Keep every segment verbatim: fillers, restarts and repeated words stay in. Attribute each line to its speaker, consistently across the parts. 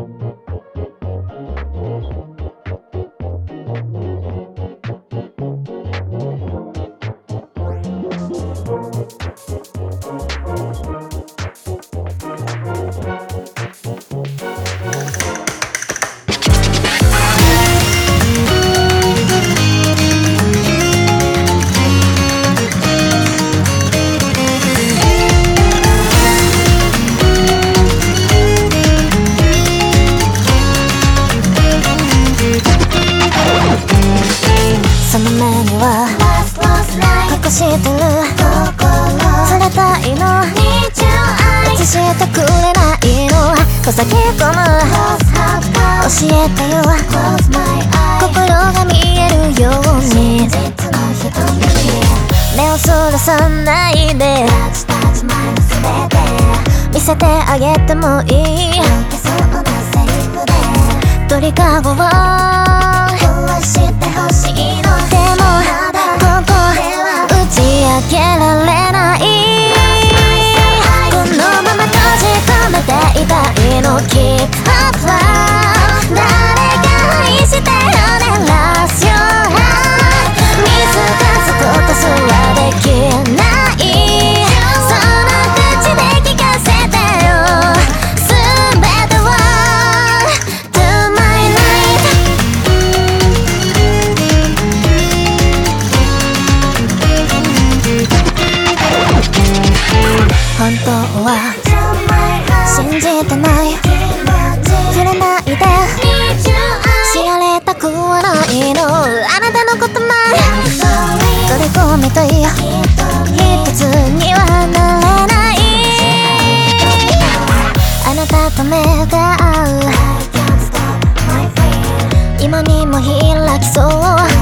Speaker 1: その目には隠してる冷たいの映してくれないのこさき込む教えてよ心が見えるように目をそらさないで見せてあげてもいい鳥かごを壊してほしいのでもここ打ち明けられないこのまま閉じ込めていたいの Keep up love 誰か愛してよね Last your heart 見透かすことすらできないその口で聞かせてよ全ては To my night 本当は信じてない触れないで知られたくはないのあなたのことまで取り込みたい一つにはなれないあなたと目が合う今にも開きそう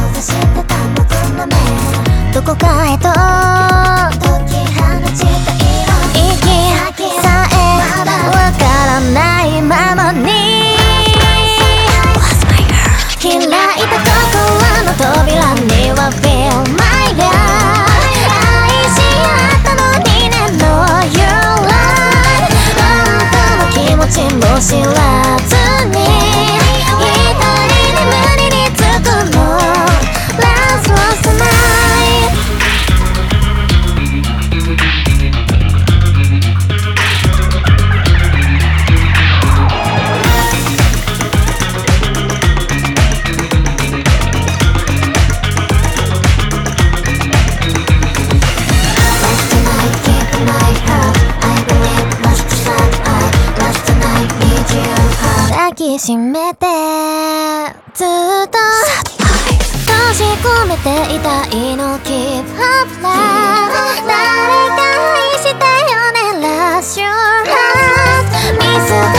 Speaker 1: どこかへと解き放ちたい息さえわからないままに開いた心の扉には Feel my love 愛し合ったのにね No your love 本当の気持ちも知らずに一人で無理につくの Last lost night抱きしめてずっと閉じ込めていたいの Keep up love 誰か愛してよね Last your heart 見透